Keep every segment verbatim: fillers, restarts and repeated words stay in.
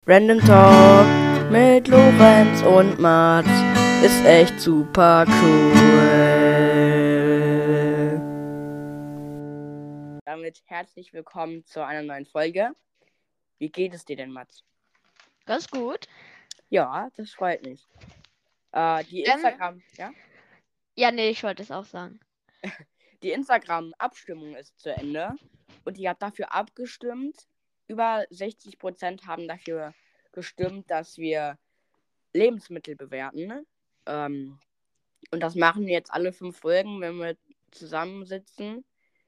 Random Talk mit Lorenz und Mats ist echt super cool. Damit herzlich willkommen zu einer neuen Folge. Wie geht es dir denn, Mats? Ganz gut. Ja, das freut mich. Äh, die Ähm, Instagram, ja? Ja, nee, ich wollte es auch sagen. Die Instagram-Abstimmung ist zu Ende und ihr habt dafür abgestimmt. Über sechzig Prozent haben dafür gestimmt, dass wir Lebensmittel bewerten. Ähm, und das machen wir jetzt alle fünf Folgen, wenn wir zusammensitzen.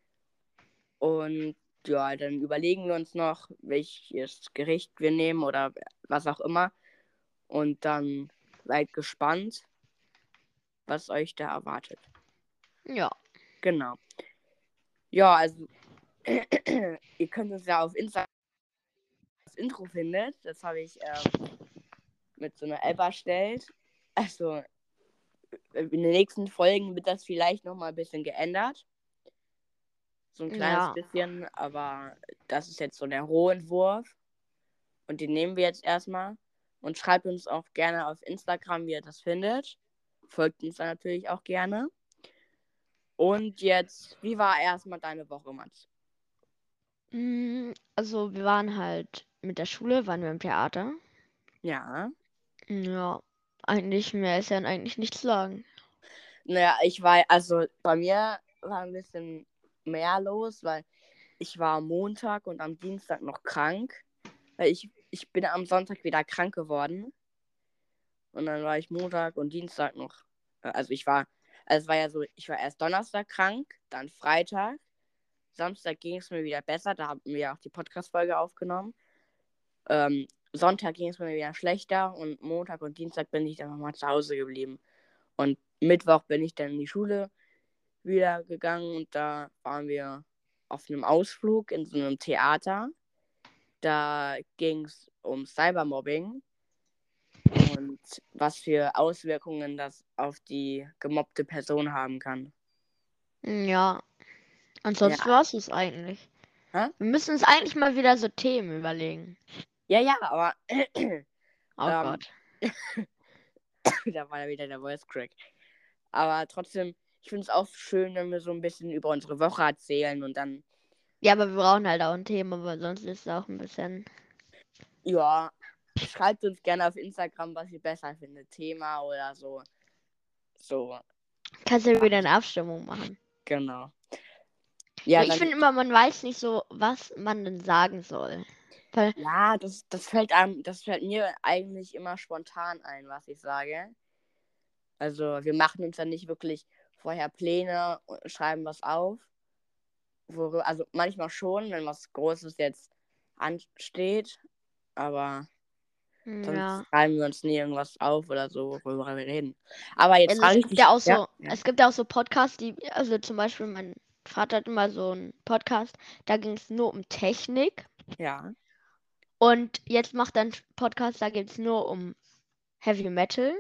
Und ja, dann überlegen wir uns noch, welches Gericht wir nehmen oder was auch immer. Und dann seid gespannt, was euch da erwartet. Ja. Genau. Ja, also ihr könnt uns ja auf Instagram das Intro findet. Das habe ich ähm, mit so einer App erstellt. Also in den nächsten Folgen wird das vielleicht nochmal ein bisschen geändert. So ein kleines Ja. bisschen, aber das ist jetzt so der Rohentwurf. Und den nehmen wir jetzt erstmal. Und schreibt uns auch gerne auf Instagram, wie ihr das findet. Folgt uns da natürlich auch gerne. Und jetzt, wie war erstmal deine Woche, Mats? Mm, Also, wir waren halt mit der Schule, waren wir im Theater. Ja. Ja. Eigentlich mehr ist ja eigentlich nichts zu sagen. Naja, ich war, also bei mir war ein bisschen mehr los, weil ich war am Montag und am Dienstag noch krank. Weil ich, ich bin am Sonntag wieder krank geworden. Und dann war ich Montag und Dienstag noch. Also ich war, also es war ja so, ich war erst Donnerstag krank, dann Freitag. Samstag ging es mir wieder besser, da haben wir auch die Podcast-Folge aufgenommen. Ähm, Sonntag ging es mir wieder schlechter und Montag und Dienstag bin ich dann nochmal zu Hause geblieben. Und Mittwoch bin ich dann in die Schule wieder gegangen und da waren wir auf einem Ausflug in so einem Theater. Da ging es um Cybermobbing und was für Auswirkungen das auf die gemobbte Person haben kann. Ja. Ansonsten Ja. war es eigentlich. Hä? Wir müssen uns eigentlich mal wieder so Themen überlegen. Ja, ja, aber Oh ähm, Gott. da war ja wieder der Voice Crack. Aber trotzdem, ich finde es auch schön, wenn wir so ein bisschen über unsere Woche erzählen und dann, Ja, aber wir brauchen halt auch ein Thema, weil sonst ist es auch ein bisschen. ja, schreibt uns gerne auf Instagram, was ihr besser findet. Thema oder so. So, Kannst du ja, wieder eine Abstimmung machen. genau. Nur Ja, ich dann, finde immer, man weiß nicht so, was man denn sagen soll. Weil, ja, das, das fällt einem, das fällt mir eigentlich immer spontan ein, was ich sage. Also, wir machen uns dann nicht wirklich vorher Pläne und schreiben was auf. Worü- Also, manchmal schon, wenn was Großes jetzt ansteht, aber sonst ja. schreiben wir uns nie irgendwas auf oder so, worüber wir reden. Aber jetzt Also es frage ich gibt ja dich, auch ja, so, ja, es gibt ja auch so Podcasts, die, also zum Beispiel mein Vater hat immer so einen Podcast, da ging es nur um Technik ja, und jetzt macht er einen Podcast, da geht es nur um Heavy Metal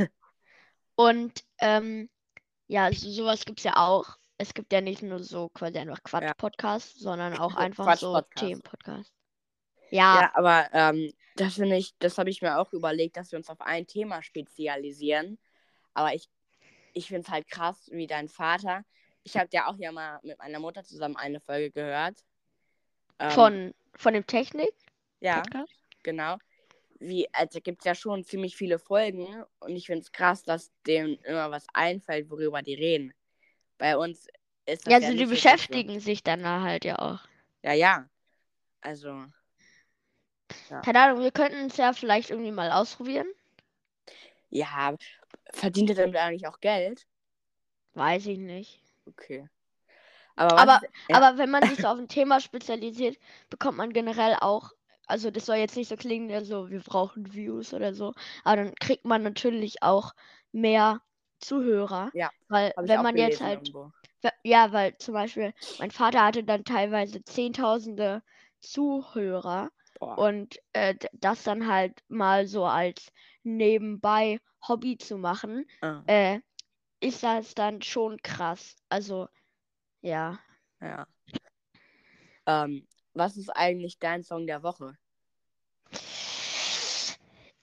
und ähm, ja, so, sowas gibt es ja auch. Es gibt ja nicht nur so quasi einfach ja, Quatsch-Podcasts, sondern auch einfach so Quatsch-Podcast. Themen-Podcasts. Ja, Ja, aber ähm, das finde ich, das habe ich mir auch überlegt, dass wir uns auf ein Thema spezialisieren. Aber ich, ich finde es halt krass, wie dein Vater. Ich habe ja auch ja mal mit meiner Mutter zusammen eine Folge gehört. Ähm, von, von dem Technik-Podcast. ja, genau. Wie, also gibt es ja schon ziemlich viele Folgen und ich finde es krass, dass dem immer was einfällt, worüber die reden. Bei uns ist Ja, das ja also die nicht wirklich so. beschäftigen sich dann halt ja auch. Ja, ja. Also, ja. Keine Ahnung, wir könnten es ja vielleicht irgendwie mal ausprobieren. Ja, verdient er damit eigentlich auch Geld? Weiß ich nicht. Okay. Aber was Aber, ist. Ja, aber wenn man sich so auf ein Thema spezialisiert, bekommt man generell auch, also das soll jetzt nicht so klingen, also wir brauchen Views oder so, aber dann kriegt man natürlich auch mehr Zuhörer, ja, weil habe ich wenn auch man jetzt gelesen halt, irgendwo. we- ja, weil zum Beispiel mein Vater hatte dann teilweise Zehntausende Zuhörer Boah. und äh, d- das dann halt mal so als nebenbei Hobby zu machen, Ah, äh, ist das dann schon krass. Also, ja. ja. Ähm, was ist eigentlich dein Song der Woche?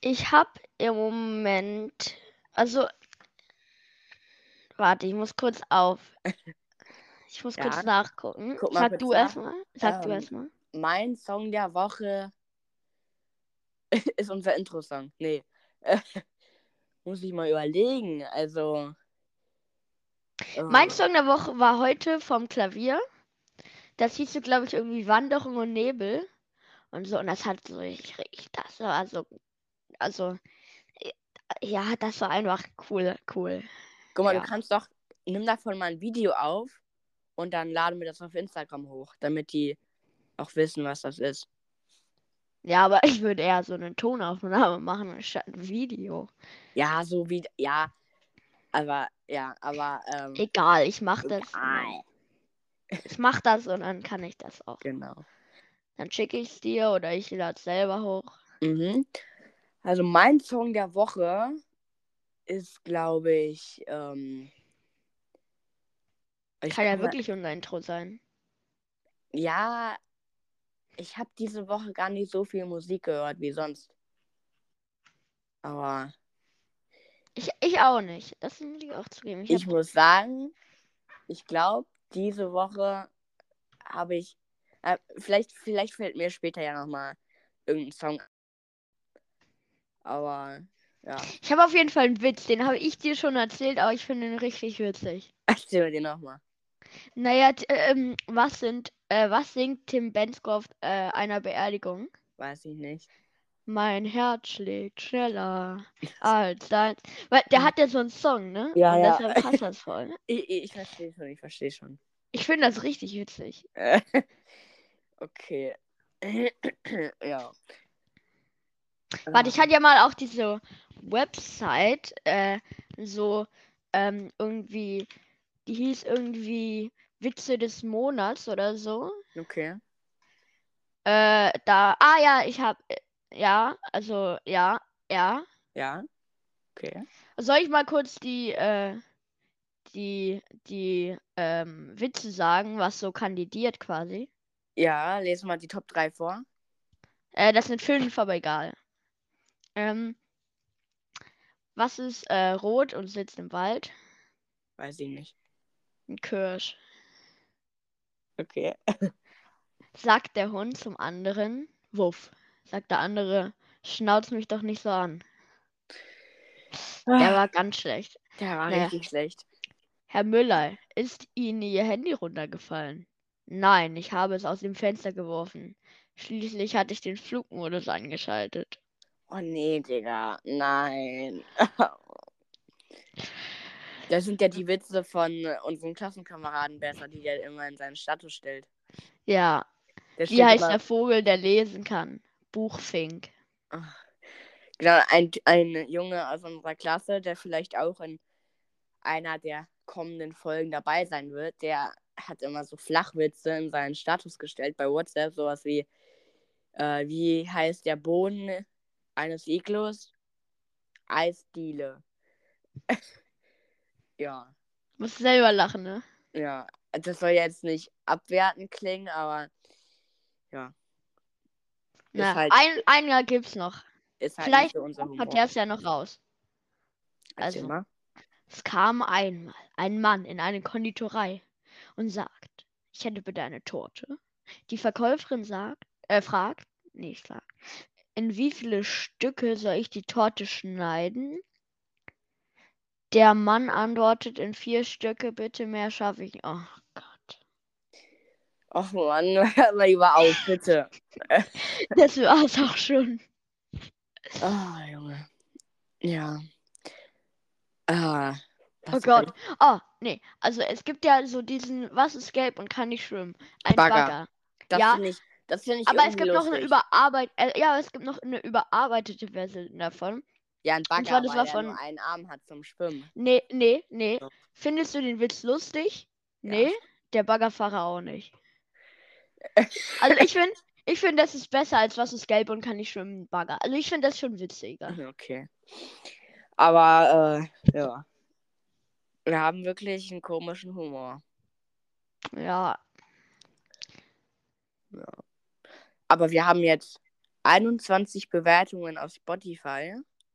Ich habe im Moment, also, warte, ich muss kurz auf. Ich muss kurz Ja, nachgucken. guck mal Sag kurz du nach. erstmal. Sag du Ähm, erstmal. mein Song der Woche ist unser Intro-Song. Nee. Äh, muss ich mal überlegen. Also. Mein äh, Song der Woche war heute vom Klavier. Das hieß so, glaube ich, irgendwie Wanderung und Nebel und so. Und das hat so richtig, richtig- das war also, also, ja, das war einfach cool, cool. Guck mal, du Ja. kannst doch. Nimm davon mal ein Video auf und dann laden wir das auf Instagram hoch, damit die auch wissen, was das ist. Ja, aber ich würde eher so eine Tonaufnahme machen anstatt ein Video. Ja, so wie. Ja, aber. Ja, aber. Ähm, Egal, ich mach das und dann, egal. ich mach das und dann kann ich das auch. Genau. Dann schicke ich es dir oder ich lade es selber hoch. Mhm. Also mein Song der Woche ist, glaube ich, ähm, ich Kann ja kann mal, wirklich unser Intro sein. ja, ich habe diese Woche gar nicht so viel Musik gehört wie sonst. Aber Ich, ich auch nicht. Das muss ich auch zugeben. Ich hab, ich muss sagen, ich glaube, diese Woche habe ich, äh, vielleicht, vielleicht fällt mir später ja nochmal irgendein Song. Aber ja, ich habe auf jeden Fall einen Witz, den habe ich dir schon erzählt, aber ich finde ihn richtig witzig. erzähl mir den nochmal. Naja, t- ähm, was sind, äh, was singt Tim Bensko auf äh, einer Beerdigung? Weiß ich nicht. Mein Herz schlägt schneller als dein. Weil der hat ja so einen Song, ne? Ja, Und ja. deshalb passt das voll. Ich, ich verstehe schon, ich verstehe schon. Ich finde das richtig witzig. Okay. Ja. Warte, ich Ah, hatte ja mal auch diese Website, äh, so ähm, irgendwie, die hieß irgendwie Witze des Monats oder so. okay. Äh, da, ah ja, ich habe, ja, also ja, ja. Ja, okay. Soll ich mal kurz die, äh, die, die ähm, Witze sagen, was so kandidiert quasi? Ja, lese mal die Top drei vor. Äh, das sind fünf, aber egal. Ähm, was ist äh, rot und sitzt im Wald? Weiß ich nicht. Ein Kirsch. Okay. Sagt der Hund zum anderen, Wuff. Sagt der andere, schnauz mich doch nicht so an. Der Ah, war ganz schlecht. der war Naja, richtig schlecht. Herr Müller, ist Ihnen Ihr Handy runtergefallen? Nein, ich habe es aus dem Fenster geworfen. Schließlich hatte ich den Flugmodus angeschaltet. Oh nee, Digga. Nein. Das sind ja die Witze von äh, unseren Klassenkameraden besser, die der immer in seinen Status stellt. Ja, Der wie stellt heißt immer. der Vogel, der lesen kann? Buchfink. Ach, genau, ein, ein Junge aus unserer Klasse, der vielleicht auch in einer der kommenden Folgen dabei sein wird, der hat immer so Flachwitze in seinen Status gestellt bei WhatsApp, sowas wie, äh, wie heißt der Boden eines Iglus? Eisdiele. Ja, Musst selber lachen, ne? ja. Das soll jetzt nicht abwertend klingen, aber ja, ist Na, halt, ein, ein Jahr gibt's noch. ist halt nicht Vielleicht so unser hat Humor. der es ja noch raus. Erzähl Also, mal. es kam einmal ein Mann in eine Konditorei und sagt, ich hätte bitte eine Torte. Die Verkäuferin sagt, äh, fragt, nee, sagt, in wie viele Stücke soll ich die Torte schneiden? Der Mann antwortet, in vier Stücke, bitte, mehr schaffe ich. Oh Gott. Och Mann, hör mal lieber auf, bitte. Das war's auch schon. Ah, Junge. Ja. Ah, Oh was soll Gott. ich? Oh, nee. Also es gibt ja so diesen, was ist gelb und kann nicht schwimmen? Ein Bagger. Bagger. Das Ja, finde ich, das finde ich aber es irgendwie gibt noch eine lustig. überarbeit äh, ja, es gibt noch eine überarbeitete Version davon. Ja, ein Und zwar, Bagger, das weil war er nur von, einen Arm hat zum Schwimmen. nee, nee, nee. So. Findest du den Witz lustig? Ja. Nee, der Baggerfahrer auch nicht. Also ich finde, ich finde, das ist besser als was ist gelb und kann nicht schwimmen, Bagger. Also ich finde das schon witziger. Okay. Aber, äh, ja. Wir haben wirklich einen komischen Humor. Ja, Ja. Aber wir haben jetzt einundzwanzig Bewertungen auf Spotify.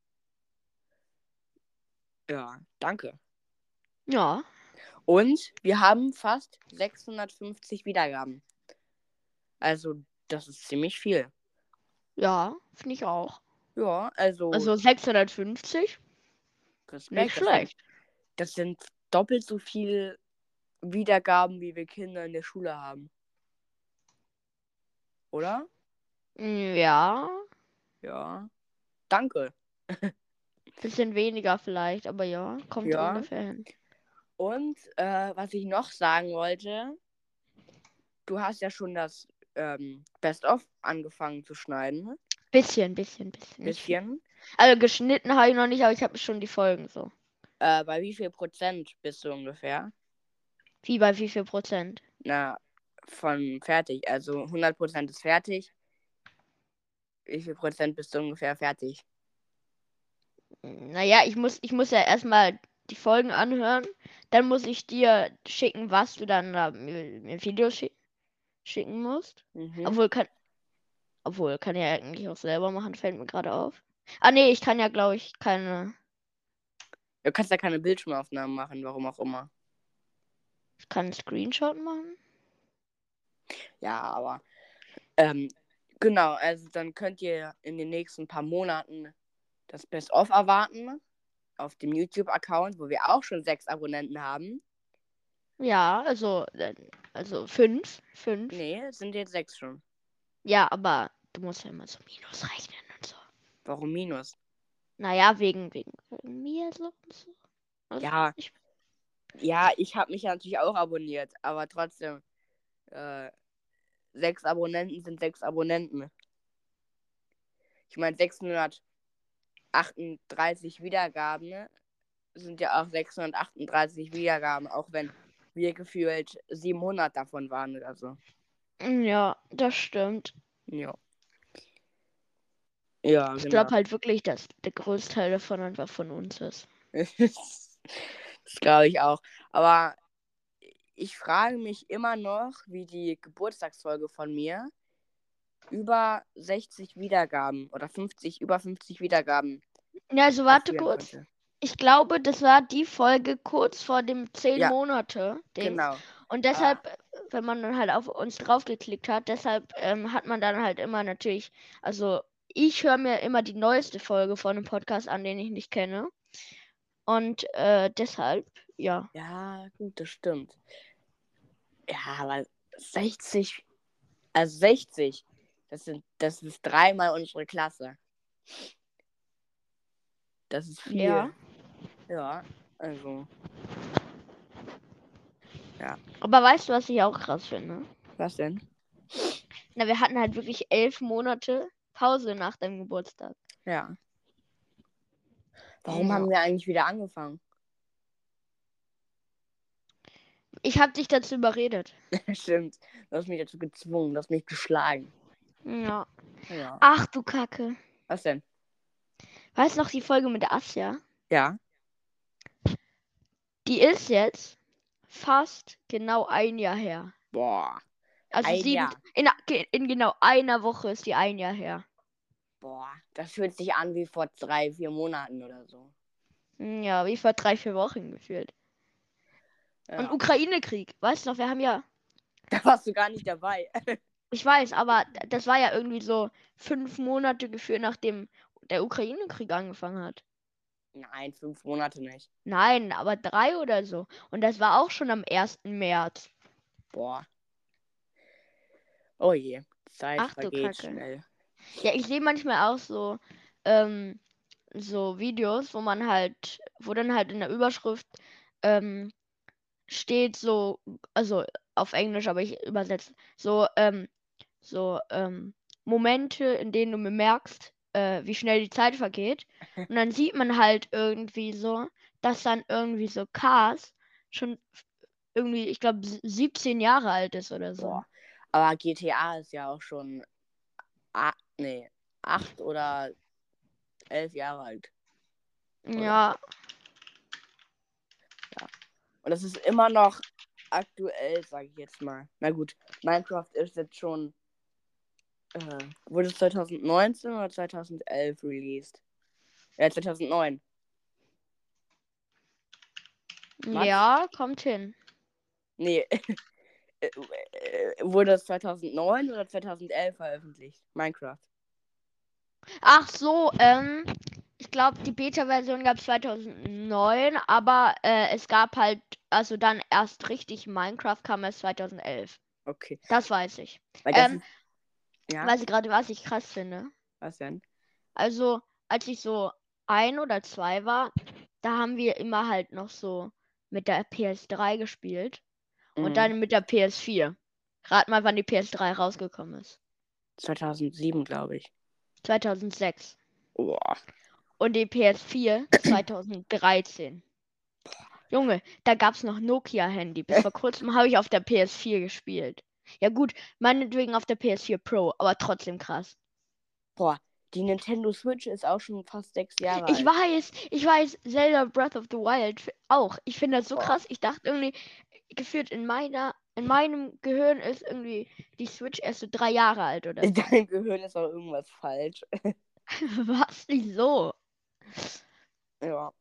Ja, danke. Ja. Und wir haben fast sechshundertfünfzig Wiedergaben. Also, das ist ziemlich viel. Ja, finde ich auch. Ja, also, Also sechshundertfünfzig? Respekt. Nicht Das sind, schlecht. das sind doppelt so viele Wiedergaben, wie wir Kinder in der Schule haben. Oder? Ja, Ja. Danke. bisschen weniger vielleicht, aber ja, kommt Ja. ungefähr hin. Und äh, was ich noch sagen wollte, du hast ja schon das ähm, Best-of angefangen zu schneiden. Bisschen, bisschen, bisschen. Nicht viel. Bisschen. Also geschnitten habe ich noch nicht, aber ich habe schon die Folgen so. Äh, bei wie viel Prozent bist du ungefähr? Wie bei wie viel Prozent? Na, von fertig. Also hundert Prozent ist fertig. Wie viel Prozent bist du ungefähr fertig? Naja, ich muss, ich muss ja erstmal die Folgen anhören. Dann muss ich dir schicken, was du dann da mir, mir Videos schi schicken musst. Mhm. Obwohl kann. Obwohl, kann ja eigentlich auch selber machen, fällt mir gerade auf. Ah nee, ich kann ja, glaube ich, keine. Du kannst ja keine Bildschirmaufnahmen machen, warum auch immer. Ich kann einen Screenshot machen. Ja, aber ähm, genau, also dann könnt ihr in den nächsten paar Monaten das Best-of erwarten auf dem YouTube-Account, wo wir auch schon sechs Abonnenten haben. Ja, also, äh, also fünf. Fünf. Nee, es sind jetzt sechs schon. Ja, aber du musst ja immer so Minus rechnen und so. Warum Minus? Naja, wegen, wegen, wegen mir so und so. Also, Ja, ich, ja, ich habe mich ja natürlich auch abonniert, aber trotzdem, äh, sechs Abonnenten sind sechs Abonnenten. Ich meine, sechshundertachtunddreißig Wiedergaben sind ja auch sechshundertachtunddreißig Wiedergaben, auch wenn wir gefühlt siebenhundert davon waren oder so. ja, das stimmt. Ja. Ja, Ich genau. glaube halt wirklich, dass der Großteil davon einfach von uns ist. Das glaube ich auch. Aber ich frage mich immer noch, wie die Geburtstagsfolge von mir über sechzig Wiedergaben oder fünfzig, über fünfzig Wiedergaben Ja, also warte erzielen kurz. konnte. Ich glaube, das war die Folge kurz vor dem zehn Ja, Monate Dings. genau. Und deshalb, wenn man dann halt auf uns draufgeklickt hat, deshalb ähm, hat man dann halt immer natürlich, also ich höre mir immer die neueste Folge von einem Podcast an, den ich nicht kenne. Und äh, deshalb, ja. Ja, gut, das stimmt. Ja, aber sechzig, also sechzig, das sind, das ist dreimal unsere Klasse. Das ist viel. Ja. Ja, also. Ja. Aber weißt du, was ich auch krass finde? Was denn? Na, wir hatten halt wirklich elf Monate Pause nach deinem Geburtstag. Ja. Warum Ja. haben wir eigentlich wieder angefangen? Ich habe dich dazu überredet. Stimmt. Du hast mich dazu gezwungen, du hast mich geschlagen. Ja. Ja. Ach du Kacke. Was denn? Weißt du noch die Folge mit der Asja? Ja. Die ist jetzt fast genau ein Jahr her. Boah. Also Ein sieben, Jahr. in, in genau einer Woche ist die ein Jahr her. Boah. Das fühlt sich an wie vor drei, vier Monaten oder so. Ja, wie vor drei, vier Wochen gefühlt. Ja. Und Ukraine-Krieg, weißt du noch, wir haben ja, Da warst du gar nicht dabei. ich weiß, aber das war ja irgendwie so fünf Monate gefühlt, nachdem der Ukraine-Krieg angefangen hat. Nein, fünf Monate nicht. Nein, aber drei oder so. Und das war auch schon am ersten März. Boah. Oh je. Zeit Ach du vergeht Kacke. schnell. Ja, ich sehe manchmal auch so, ähm, so Videos, wo man halt, wo dann halt in der Überschrift ähm, steht so, also auf Englisch, aber ich übersetze, so, ähm, so ähm, Momente, in denen du bemerkst, äh, wie schnell die Zeit vergeht. Und dann sieht man halt irgendwie so, dass dann irgendwie so Cars schon irgendwie, ich glaube, siebzehn Jahre alt ist oder so. Boah. Aber G T A ist ja auch schon a- nee, acht oder elf Jahre alt. Ja, Und das ist immer noch aktuell, sage ich jetzt mal. Na gut, Minecraft ist jetzt schon Äh, wurde es zwanzig neunzehn oder zwanzig elf released? Ja, zwanzig neun. Was? Ja, kommt hin. Nee. Äh, äh, wurde es zwanzig neun oder zwanzig elf veröffentlicht? Minecraft. Ach so, ähm, ich glaube, die Beta-Version gab es zweitausendneun, aber äh, es gab halt, also dann erst richtig Minecraft kam erst zweitausendelf. Okay. Das weiß ich. Weil das Ähm, ist. Ja, weiß ich gerade, was ich krass finde. was denn? Also, als ich so ein oder zwei war, da haben wir immer halt noch so mit der P S drei gespielt und Mhm. dann mit der P S vier. Rat mal, wann die P S drei rausgekommen ist. zweitausendsieben, glaube ich. zweitausendsechs. Boah. Und die P S vier zweitausenddreizehn. Junge, da gab's noch Nokia-Handy. Bis vor kurzem habe ich auf der P S vier gespielt. Ja gut, meinetwegen auf der P S vier Pro, aber trotzdem krass. Boah, die Nintendo Switch ist auch schon fast sechs Jahre Ich alt. weiß, ich weiß, Zelda Breath of the Wild f- auch. Ich finde das so Boah. krass. Ich dachte irgendwie, gefühlt in meiner, in meinem Gehirn ist irgendwie die Switch erst so drei Jahre alt oder In so. deinem Gehirn ist auch irgendwas falsch. Was? Wieso? Ja.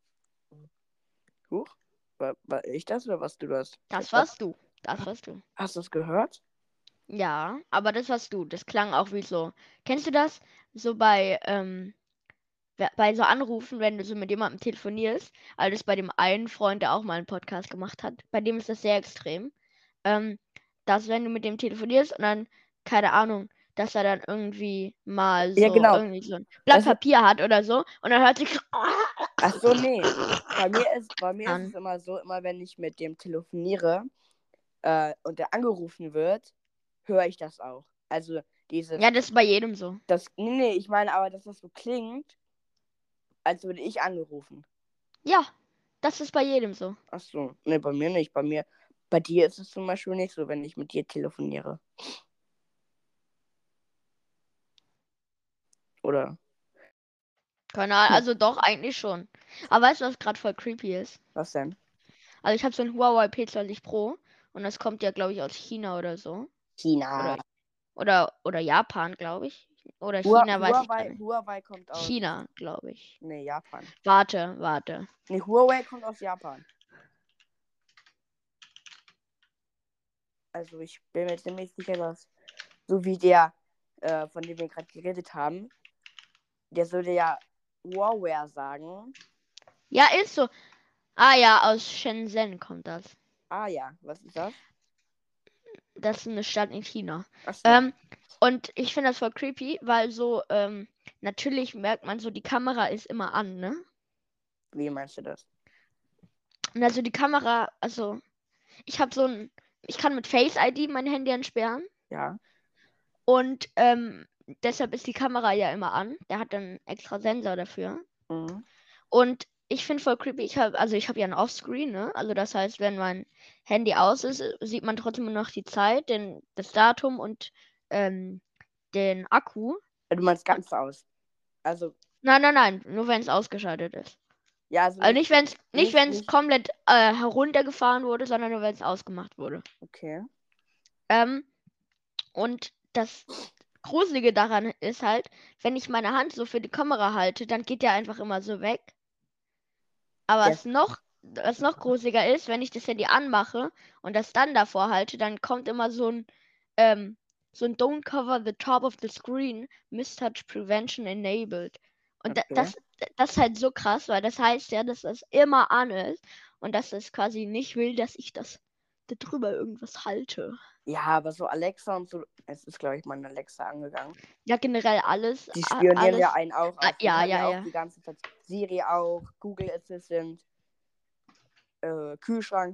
Huch. War, war ich das oder warst du das? Ich hab Das grad... warst du. Das warst du. Hast du es gehört? Ja, aber das warst du. Das klang auch wie so. Kennst du das? So bei, ähm, we- bei so Anrufen, wenn du so mit jemandem telefonierst, also das bei dem einen Freund, der auch mal einen Podcast gemacht hat, bei dem ist das sehr extrem, ähm, dass wenn du mit dem telefonierst und dann, keine Ahnung, dass er dann irgendwie mal Ja, so, genau. irgendwie so ein Blatt Das ist... Papier hat oder so und dann hört sich Ach so, nee. Bei mir ist, bei mir ist es an. immer so, immer wenn ich mit dem telefoniere äh, und der angerufen wird, höre ich das auch. Also dieses, Ja, das ist bei jedem so. das, nee, nee, ich meine aber, dass das so klingt, als würde ich angerufen. Ja, das ist bei jedem so. Ach so, nee, bei mir nicht. Bei mir, bei dir ist es zum Beispiel nicht so, wenn ich mit dir telefoniere. Oder? Keine Ahnung, Hm. also doch, eigentlich schon. Aber weißt du, was gerade voll creepy ist? Was denn? Also ich habe so ein Huawei P zwanzig Pro und das kommt ja, glaube ich, aus China oder so. China. Oder, oder, oder Japan, glaube ich. Oder Hua- China, weiß ich gar Huawei, nicht. Huawei kommt aus, China, glaube ich. nee, Japan. Warte, warte. Nee, Huawei kommt aus Japan. Also ich bin mir ziemlich sicher, dass so wie der, äh, von dem wir gerade geredet haben, der würde ja Huawei sagen. Ja, ist so. Ah ja, aus Shenzhen kommt das. Ah ja, was ist das? Das ist eine Stadt in China. Ach so, Ähm, und ich finde das voll creepy, weil so, ähm, natürlich merkt man so, die Kamera ist immer an, ne? wie meinst du das? Und also die Kamera, also ich habe so ein, ich kann mit Face I D mein Handy entsperren. Ja. Und ähm, deshalb ist die Kamera ja immer an. Der hat dann extra Sensor dafür. Mhm. Und ich finde voll creepy, ich habe, also ich habe ja ein Offscreen, ne? Also das heißt, wenn mein Handy aus ist, sieht man trotzdem noch die Zeit, den, das Datum und ähm, den Akku. Du meinst Und ganz aus. Also, nein, nein, nein, nur wenn es ausgeschaltet ist. ja, also Also nicht, nicht, wenn es nicht, nicht, wenn es nicht. komplett äh, heruntergefahren wurde, sondern nur wenn es ausgemacht wurde. Okay. Ähm, und das Gruselige daran ist halt, wenn ich meine Hand so für die Kamera halte, dann geht der einfach immer so weg. Aber Ja, was noch, was noch gruseliger ist, wenn ich das Handy anmache und das dann davor halte, dann kommt immer so ein, ähm, so ein Don't cover the top of the screen, Mistouch Prevention enabled. Und da, okay. das, das ist halt so krass, weil das heißt ja, dass das immer an ist und dass es quasi nicht will, dass ich das da drüber irgendwas halte. Ja, aber so Alexa und so, es ist, glaube ich, meine Alexa angegangen. Ja, generell alles, Die a- spionieren ja alles. einen auch Ah, aus. Die ja, hören ja, ja auch ja. die ganze Zeit. Siri auch, Google Assistant, äh, Kühlschrank.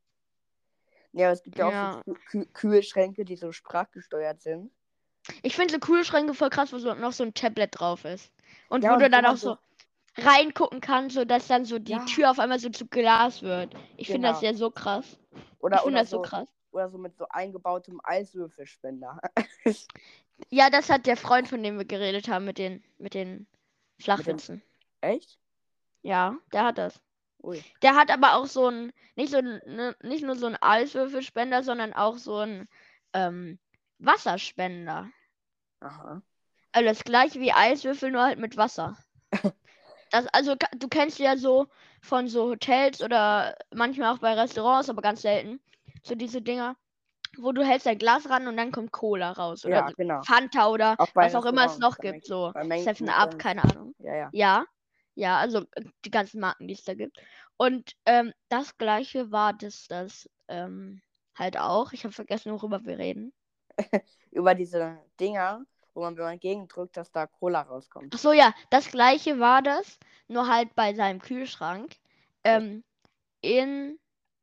Ja, es gibt ja auch so Ja. Kü Kü Kühlschränke, die so sprachgesteuert sind. Ich finde so Kühlschränke voll krass, wo so noch so ein Tablet drauf ist. Und Ja, wo du und wo dann man auch so, so reingucken kannst, sodass dann so die ja, Tür auf einmal so zu Glas wird. Ich finde das genau. ja so krass. Ich Oder, finde oder das so so, krass. oder so mit so eingebautem Eiswürfelspender. Ja, das hat der Freund, von dem wir geredet haben, mit den, mit den Mit dem, Flachwitzen. echt? Ja, der hat das. Ui. Der hat aber auch so ein, nicht so ein, ne, nicht nur so ein Eiswürfelspender, sondern auch so ein ähm, Wasserspender. Aha. Also das gleiche wie Eiswürfel, nur halt mit Wasser. Das, also ka- du kennst ja so von so Hotels oder manchmal auch bei Restaurants, aber ganz selten, so diese Dinger, wo du hältst dein Glas ran und dann kommt Cola raus oder Ja, genau. Fanta oder Auch bei was auch immer es Restaurants, noch bei, gibt, Mac so bei Mac Seven Up, McDonald's. keine Ahnung. Ja, ja. Ja, ja, also äh, die ganzen Marken, die es da gibt. Und ähm, das gleiche war das, das ähm, halt auch. Ich habe vergessen, worüber wir reden. Über diese Dinger, wo man, wenn man gegendrückt, dass da Cola rauskommt. Ach so, ja, das gleiche war das, nur halt bei seinem Kühlschrank. Ähm, in,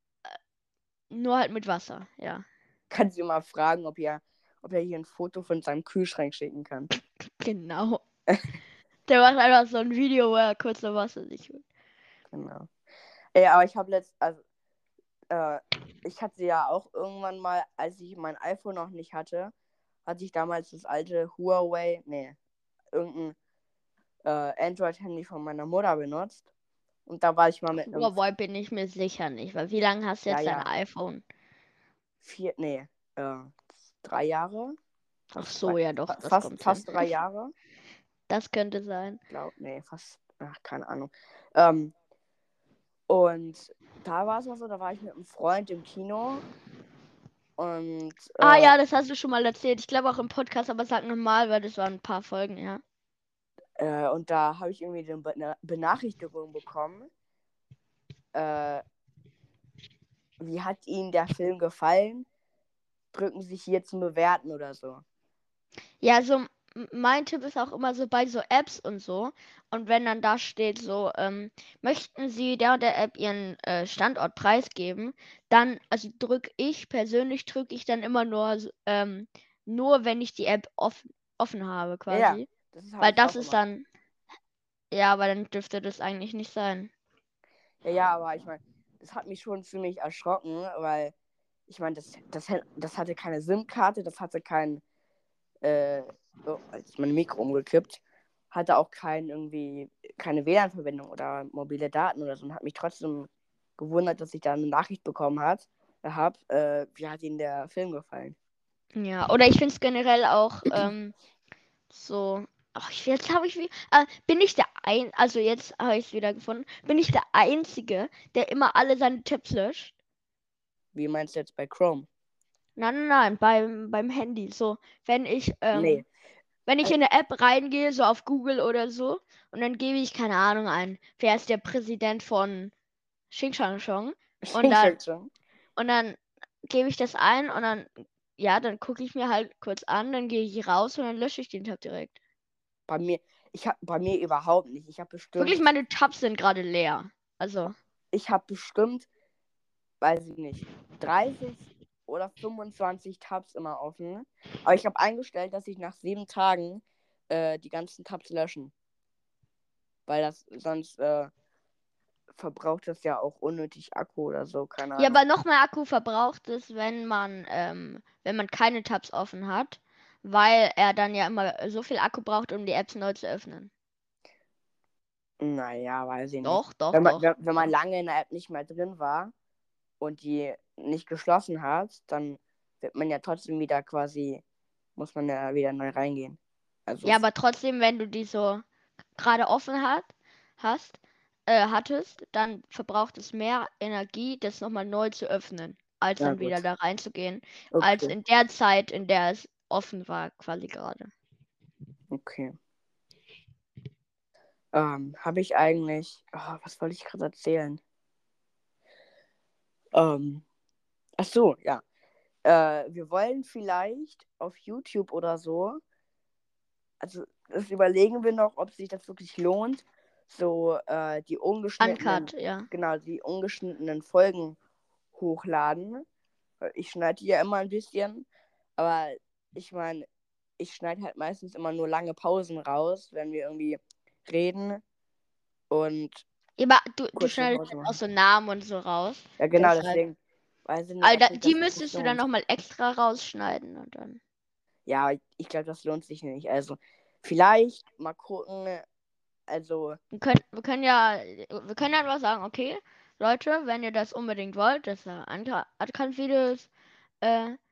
nur halt mit Wasser, ja. Kannst du mal fragen, ob er, ob er hier ein Foto von seinem Kühlschrank schicken kann. Genau. Der macht einfach so ein Video, wo er kurz noch Wasser sich holt. Genau. Ey, aber ich habe letzt, also, äh, ich hatte ja auch irgendwann mal, als ich mein iPhone noch nicht hatte, hatte ich damals das alte Huawei, nee, irgendein äh, Android-Handy von meiner Mutter benutzt. Und da war ich mal mit einem, Huawei bin ich mir sicher nicht, weil wie lange hast du ja, jetzt dein ja, iPhone? vier, nee, äh, drei Jahre. Ach Fast drei, so, ja doch, fa- das fast, kommt hin. fast drei Jahre. Das könnte sein. Glaub, nee, fast, ach, keine Ahnung. Ähm, und da war es mal so, da war ich mit einem Freund im Kino und Ah äh, ja, das hast du schon mal erzählt. Ich glaube auch im Podcast, aber sag nochmal, weil das waren ein paar Folgen, ja. äh, und da habe ich irgendwie eine Bena- Benachrichtigung bekommen. Äh, wie hat Ihnen der Film gefallen? Drücken Sie hier zum Bewerten oder so. Ja, so m- mein Tipp ist auch immer so bei so Apps und so. Und wenn dann da steht so, ähm, möchten Sie der und der App Ihren äh, Standort preisgeben, dann, also drücke ich, persönlich drücke ich dann immer nur, s- ähm, nur wenn ich die App offen, offen habe Ja, ja, quasi. das habe Weil ich das auch ist immer. dann, ja, aber dann dürfte das eigentlich nicht sein. Ja, ja, aber ich meine, das hat mich schon ziemlich erschrocken, weil ich meine, das, das, das hatte keine SIM-Karte, das hatte kein, äh, oh, jetzt ist mein Mikro umgekippt, hatte auch kein irgendwie, keine W L A N-Verbindung oder mobile Daten oder so und hat mich trotzdem gewundert, dass ich da eine Nachricht bekommen hat, habe, äh, wie hat Ihnen der Film gefallen? Ja, oder ich finde es generell auch ähm, so. Ach, ich- jetzt habe ich wie. Äh, bin ich der ein. Also jetzt habe ich es wieder gefunden. Bin ich der Einzige, der immer alle seine Tipps löscht? Wie meinst du jetzt bei Chrome? Nein, nein, nein, beim, beim Handy. So, wenn ich, ähm, Nee. wenn ich Also, in eine App reingehe, so auf Google oder so, und dann gebe ich, keine Ahnung, ein, wer ist der Präsident von Xing Shang Shong? Und Xing dann, Shang Shang. und dann gebe ich das ein und dann, ja, dann gucke ich mir halt kurz an, dann gehe ich raus und dann lösche ich den Tab direkt. Bei mir, ich habe bei mir überhaupt nicht. Ich habe Wirklich, bestimmt, meine Tabs sind gerade leer. Also, ich habe bestimmt, weiß ich nicht, dreißig oder fünfundzwanzig Tabs immer offen. Aber ich habe eingestellt, dass ich nach sieben Tagen äh, die ganzen Tabs löschen. Weil das sonst äh, verbraucht das ja auch unnötig Akku oder so, keine ja, Ahnung. aber noch mehr Akku verbraucht es, wenn man, ähm, wenn man keine Tabs offen hat, weil er dann ja immer so viel Akku braucht, um die Apps neu zu öffnen. Naja, weiß ich nicht. Doch, doch, Wenn man, doch. wenn, wenn man lange in der App nicht mehr drin war und die nicht geschlossen hat, dann wird man ja trotzdem wieder quasi, muss man ja wieder neu reingehen. Also, Ja, aber trotzdem, wenn du die so gerade offen hat, hast, äh, hattest, dann verbraucht es mehr Energie, das nochmal neu zu öffnen, als na dann wieder gut. da reinzugehen, als Okay, in der Zeit, in der es offen war, quasi gerade. okay. Ähm, habe ich eigentlich, oh, was wollte ich gerade erzählen? Ähm, ach so, ja. Äh, wir wollen vielleicht auf YouTube oder so, also das überlegen wir noch, ob sich das wirklich lohnt, so äh, die ungeschnittenen, Uncut, ja. genau, die ungeschnittenen Folgen hochladen. Ich schneide die ja immer ein bisschen, aber ich meine, ich schneide halt meistens immer nur lange Pausen raus, wenn wir irgendwie reden und Ja, aber du, du kurz eine schneidest Pause halt auch machen. so Namen und so raus. Ja, genau, Deshalb. deswegen weiß ich nicht, ob Alter, sich die das wirklich müsstest du dann lohnt. nochmal extra rausschneiden und dann. Ja, ich, ich glaube, das lohnt sich nicht. Also, vielleicht mal gucken. Also, Wir können, wir können ja, wir können einfach sagen, okay, Leute, wenn ihr das unbedingt wollt, dass er Uncut-Videos äh,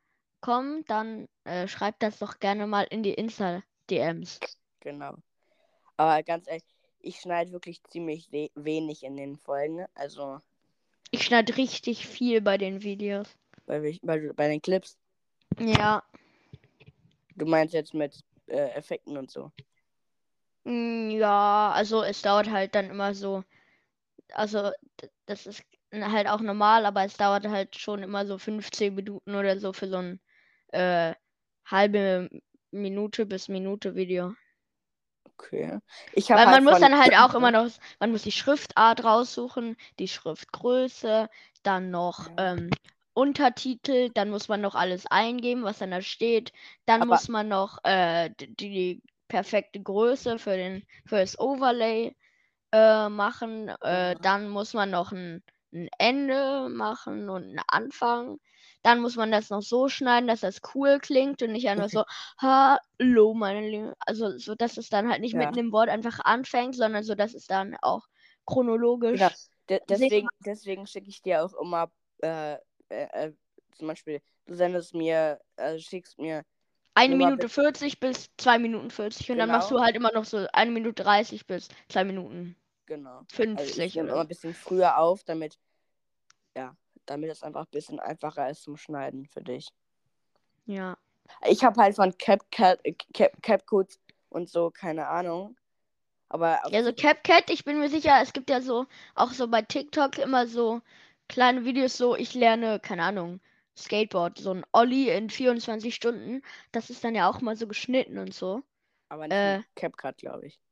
kommen, dann äh, schreibt das doch gerne mal in die Insta-D Ms. Genau. Aber ganz ehrlich, ich schneide wirklich ziemlich we wenig in den Folgen. Also Ich schneide richtig viel bei den Videos. bei, bei, bei den Clips. Ja. Du meinst jetzt mit äh, Effekten und so. Mm, Ja, also es dauert halt dann immer so, also d- das ist halt auch normal, aber es dauert halt schon immer so fünfzehn Minuten oder so für so ein äh, halbe Minute bis Minute Video. Okay. Ich habe Weil halt man muss von. dann halt auch immer noch, man muss die Schriftart raussuchen, die Schriftgröße, dann noch ähm, Untertitel, dann muss man noch alles eingeben, was dann da steht. Dann Aber muss man noch äh, d- die perfekte Größe für den für das Overlay äh, machen. Äh, äh, dann muss man noch ein, ein Ende machen und einen Anfang. Dann muss man das noch so schneiden, dass das cool klingt und nicht einfach so, hallo, meine Lieben. Also, so dass es dann halt nicht ja, mitten im Wort einfach anfängt, sondern so, dass es dann auch genau. chronologisch De Sinn deswegen macht. deswegen schicke ich dir auch immer äh, äh, äh, zum Beispiel, du sendest mir, äh, schickst mir Eine Nummer Minute bitte. vierzig bis zwei Minuten vierzig und dann machst Genau, du halt immer noch so eine Minute dreißig bis zwei Minuten genau. Also ich fünfzig nehme oder immer so. ein bisschen früher auf, damit, ja, damit es einfach ein bisschen einfacher ist zum Schneiden für dich. Ja. Ich habe halt von CapCut, äh, Cap, CapCut und so keine Ahnung. Aber auf Ja, so TikTok. CapCut, ich bin mir sicher, es gibt ja so, auch so bei TikTok immer so kleine Videos, so ich lerne, keine Ahnung, Skateboard, so ein Ollie in vierundzwanzig Stunden. Das ist dann ja auch mal so geschnitten und so. Aber nicht von Äh, CapCut, glaube ich.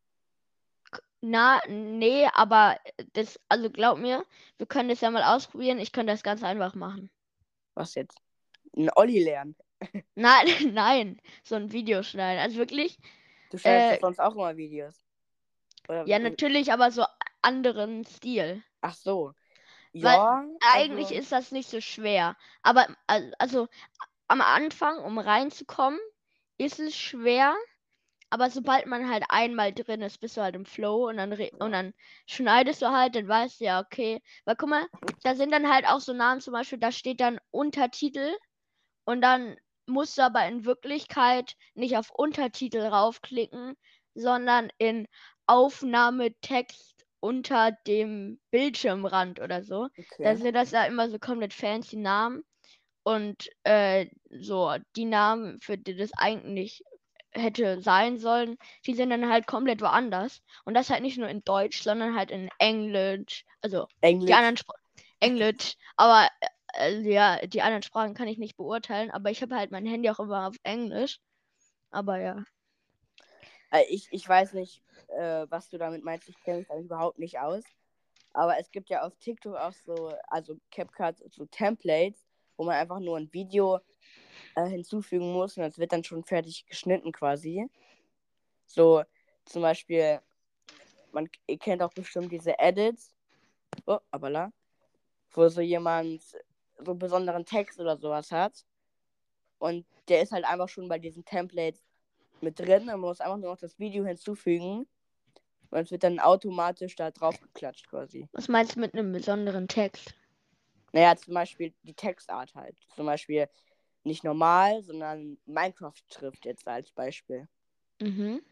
na, nee, aber das, also glaub mir, wir können das ja mal ausprobieren. Ich könnte das ganz einfach machen. Was jetzt? Ein Olli lernen. Nein, nein, so ein Video schneiden. Also wirklich, Du schneidest doch äh, sonst auch immer Videos. Oder, ja, äh, natürlich, aber so anderen Stil. ach so. Weil Ja, eigentlich also. ist das nicht so schwer. Aber al- also am Anfang, um reinzukommen, ist es schwer. Aber sobald man halt einmal drin ist, bist du halt im Flow und dann, re- und Ja. dann schneidest du halt, dann weißt du ja, okay. Weil guck mal, da sind dann halt auch so Namen, zum Beispiel, da steht dann Untertitel und dann musst du aber in Wirklichkeit nicht auf Untertitel raufklicken, sondern in Aufnahmetext unter dem Bildschirmrand oder so. Da Okay. sind das ja immer so komplett fancy Namen. Und äh, so die Namen, für die das eigentlich hätte sein sollen, die sind dann halt komplett woanders. Und das halt nicht nur in Deutsch, sondern halt in Englisch. Also die anderen Englisch. Spr Englisch. Aber äh, ja, die anderen Sprachen kann ich nicht beurteilen. Aber ich habe halt mein Handy auch immer auf Englisch. Aber ja. Äh, ich, ich weiß nicht, äh, was du damit meinst. Ich kenne mich damit überhaupt nicht aus. Aber es gibt ja auf TikTok auch so, also CapCut, so Templates, wo man einfach nur ein Video äh, hinzufügen muss und das wird dann schon fertig geschnitten quasi. So zum Beispiel, man, ihr kennt auch bestimmt diese Edits, oh, aber wo so jemand so besonderen Text oder sowas hat. Und der ist halt einfach schon bei diesen Templates mit drin. Man muss einfach nur noch das Video hinzufügen. Und es wird dann automatisch da drauf geklatscht quasi. Was meinst du mit einem besonderen Text? Naja, zum Beispiel die Textart halt. Zum Beispiel nicht normal, sondern Minecraft-Schrift jetzt als Beispiel. Mhm.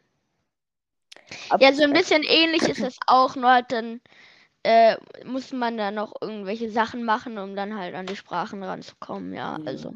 Ab Ja, so ein bisschen ähnlich ist das auch, nur halt dann äh, muss man da noch irgendwelche Sachen machen, um dann halt an die Sprachen ranzukommen, ja, also.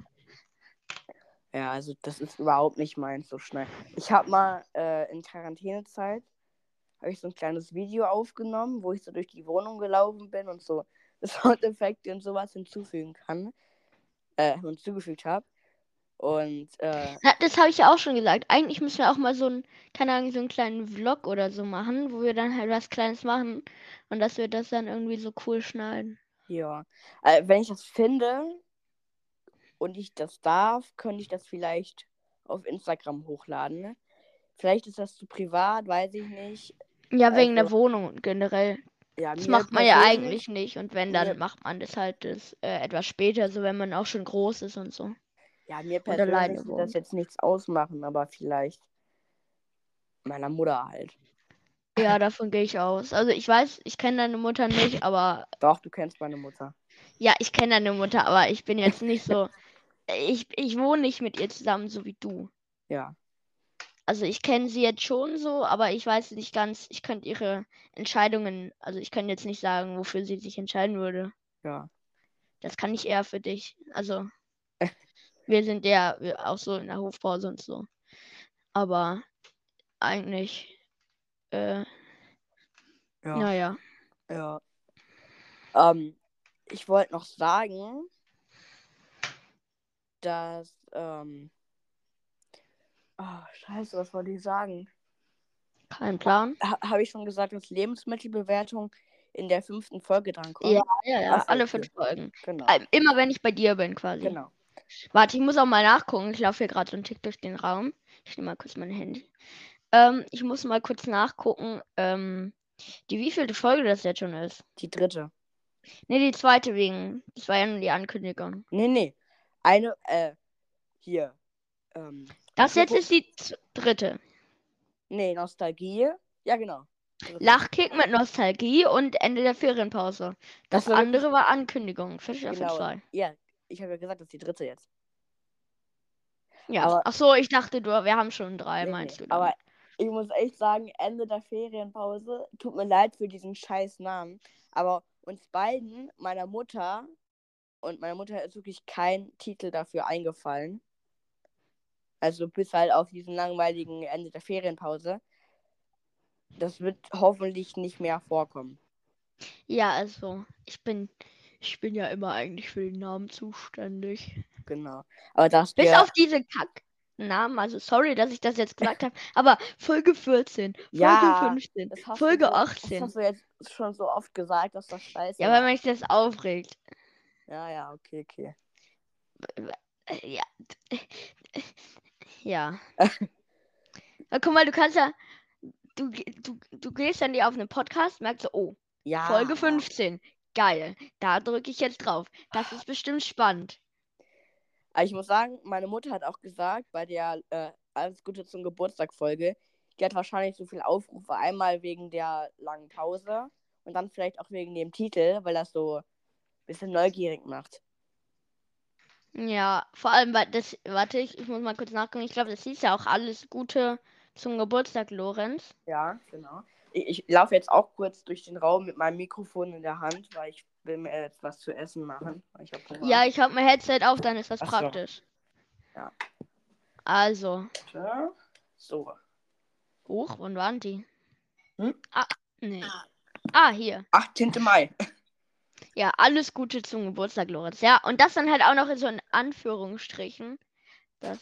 Ja, also das ist überhaupt nicht meins so schnell. Ich habe mal äh, in Quarantänezeit habe ich so ein kleines Video aufgenommen, wo ich so durch die Wohnung gelaufen bin und so Soundeffekte und sowas hinzufügen kann, äh, hinzugefügt habe. Und äh, Na, das habe ich ja auch schon gesagt. Eigentlich müssen wir auch mal so ein, keine Ahnung, so einen kleinen Vlog oder so machen, wo wir dann halt was Kleines machen und dass wir das dann irgendwie so cool schneiden. ja, äh, wenn ich das finde und ich das darf, könnte ich das vielleicht auf Instagram hochladen. Ne? Vielleicht ist das zu privat, weiß ich nicht. Ja, wegen Also, der Wohnung und generell. ja, Das mir macht man ja persönlich, eigentlich nicht und wenn, mir, dann macht man das halt das, äh, etwas später, so wenn man auch schon groß ist und so ja, mir und alleine persönlich wird das wohnt. jetzt nichts ausmachen, aber vielleicht meiner Mutter halt. Ja, davon gehe ich aus. Also ich weiß, ich kenne deine Mutter nicht, aber Doch, du kennst meine Mutter. ja, ich kenne deine Mutter, aber ich bin jetzt nicht so. ich, ich wohne nicht mit ihr zusammen, so wie du. Ja. Also ich kenne sie jetzt schon so, aber ich weiß nicht ganz, ich könnte ihre Entscheidungen, also ich könnte jetzt nicht sagen, wofür sie sich entscheiden würde. Ja. Das kann ich eher für dich. Also wir sind ja wir auch so in der Hofpause und so. Aber eigentlich, äh, Ja. naja. Ja. Ähm, ich wollte noch sagen, dass, ähm, oh, scheiße, was wollte ich sagen? Kein Plan. Ha Habe ich schon gesagt, dass Lebensmittelbewertung in der fünften Folge Ja, drankommt? ja, ja, Achso, alle okay. fünf Folgen. Genau. Ähm, Immer wenn ich bei dir bin, quasi. Genau. Warte, ich muss auch mal nachgucken. Ich laufe hier gerade so einen Tick durch den Raum. Ich nehme mal kurz mein Handy. Ähm, ich muss mal kurz nachgucken, ähm, die wievielte Folge das jetzt schon ist. Die dritte. Ne, die zweite wegen. Das war ja nur die Ankündigung. Nee, nee. Eine, äh, hier. Ähm, Das jetzt Turbo- ist die z- dritte. Nee, Nostalgie. Ja, genau. Dritte. Lachkick mit Nostalgie und Ende der Ferienpause. Das, Das war wirklich- andere war Ankündigung für Staffel Genau. zwei. Ja, ich habe ja gesagt, das ist die dritte jetzt. Ja. Aber- Ach so, ich dachte, du, wir haben schon drei, Nee, meinst nee. du dann? Aber ich muss echt sagen, Ende der Ferienpause, tut mir leid für diesen scheiß Namen, aber uns beiden, meiner Mutter und meiner Mutter ist wirklich kein Titel dafür eingefallen. Also bis halt auf diesen langweiligen Ende der Ferienpause. Das wird hoffentlich nicht mehr vorkommen. Ja, also, ich bin, ich bin ja immer eigentlich für den Namen zuständig. Genau. Aber das Bis wir, auf diese Kack-Namen, also sorry, dass ich das jetzt gesagt habe, aber Folge vierzehn, Folge ja, fünfzehn, das hast Folge du so, achtzehn. Das hast du jetzt schon so oft gesagt, dass das scheiße Ja, war. weil mich das aufregt. Ja, ja, okay, okay. Äh, Ja. Ja. Na, guck mal, du kannst ja, du, ge- du, du gehst dann dir auf einen Podcast, merkst so, oh, Ja. Folge fünfzehn. Geil. Da drücke ich jetzt drauf. Das ist bestimmt spannend. Aber ich muss sagen, meine Mutter hat auch gesagt, bei der äh, Alles Gute zum Geburtstag-Folge, die hat wahrscheinlich so viel Aufrufe. Einmal wegen der langen Pause und dann vielleicht auch wegen dem Titel, weil das so ein bisschen neugierig macht. Ja, vor allem, weil das, warte, ich, ich muss mal kurz nachgucken. Ich glaube, das hieß ja auch Alles Gute zum Geburtstag, Lorenz. Ja, genau. Ich, ich laufe jetzt auch kurz durch den Raum mit meinem Mikrofon in der Hand, weil ich will mir jetzt was zu essen machen. Ich hab Hunger. Ja, ich habe mein Headset auf, dann ist das Ach so. praktisch. Ja. Also, Warte. So. hoch, wann waren die? Hm? Ah, nee. Ah, hier. achtzehnten Mai. Ja, alles Gute zum Geburtstag, Lorenz. Ja, und das dann halt auch noch in so in Anführungsstrichen. Das.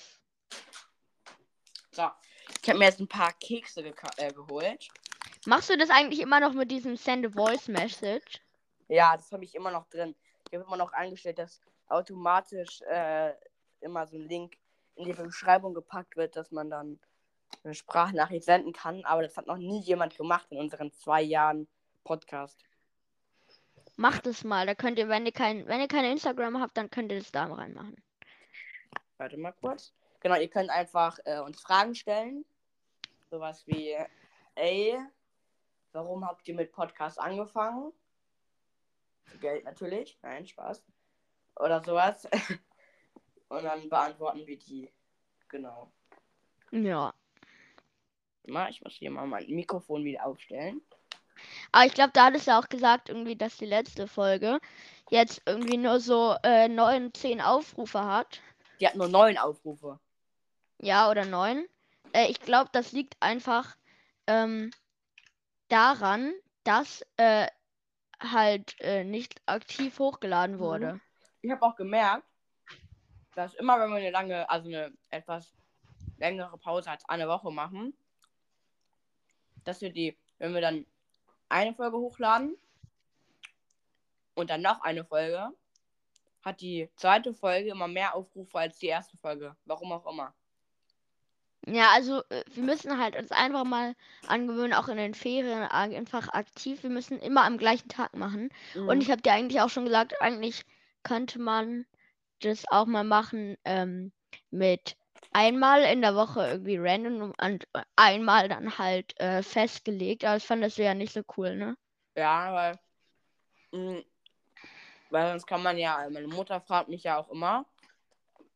So. Ich habe mir jetzt ein paar Kekse geka- äh, geholt. Machst du das eigentlich immer noch mit diesem Send a Voice Message? Ja, das habe ich immer noch drin. Ich habe immer noch eingestellt, dass automatisch äh, immer so ein Link in die Beschreibung gepackt wird, dass man dann eine Sprachnachricht senden kann. Aber das hat noch nie jemand gemacht in unseren zwei Jahren Podcast. Macht es mal. Da könnt ihr, wenn ihr kein, wenn ihr kein Instagram habt, dann könnt ihr das da reinmachen. Warte mal kurz. Genau, ihr könnt einfach äh, uns Fragen stellen. Sowas wie, ey, warum habt ihr mit Podcast angefangen? Für Geld natürlich. Nein, Spaß. Oder sowas. Und dann beantworten wir die. Genau. Ja. Mal, ich muss hier mal mein Mikrofon wieder aufstellen. Aber ich glaube, da hattest du auch gesagt, irgendwie, dass die letzte Folge jetzt irgendwie nur so äh, neun, zehn Aufrufe hat. Die hat nur neun Aufrufe. Ja, oder neun. Äh, ich glaube, das liegt einfach ähm, daran, dass äh, halt äh, nicht aktiv hochgeladen wurde. Ich habe auch gemerkt, dass immer, wenn wir eine lange, also eine etwas längere Pause als eine Woche machen, dass wir die, wenn wir dann eine Folge hochladen und dann noch eine Folge, hat die zweite Folge immer mehr Aufrufe als die erste Folge. Warum auch immer. Ja, also äh, wir müssen halt uns einfach mal angewöhnen, auch in den Ferien einfach aktiv. Wir müssen immer am gleichen Tag machen. Mhm. Und ich habe dir eigentlich auch schon gesagt, eigentlich könnte man das auch mal machen ähm, mit einmal in der Woche irgendwie random und einmal dann halt äh, festgelegt. Aber ich fand das ja nicht so cool, ne? Ja, weil, mh, weil sonst kann man ja, meine Mutter fragt mich ja auch immer,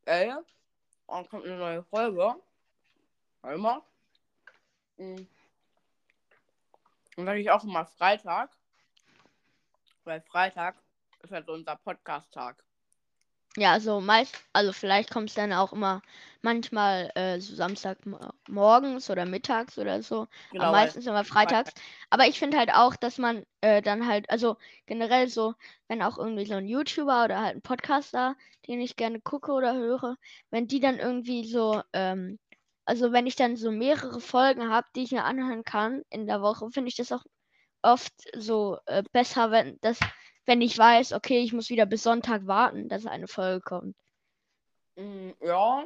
aktuell. Dann kommt eine neue Folge. Immer. Und dann ich auch immer Freitag. Weil Freitag ist halt so unser Podcast-Tag. Ja, also meist, also vielleicht kommt es dann auch immer manchmal äh, so Samstag mo- morgens oder mittags oder so. Genau, Aber weil meistens immer freitags. Aber ich finde halt auch, dass man äh, dann halt, also generell so, wenn auch irgendwie so ein YouTuber oder halt ein Podcaster, den ich gerne gucke oder höre, wenn die dann irgendwie so, ähm, also wenn ich dann so mehrere Folgen habe, die ich mir anhören kann in der Woche, finde ich das auch oft so äh, besser, wenn das, wenn ich weiß, okay, ich muss wieder bis Sonntag warten, dass eine Folge kommt. Mm, ja.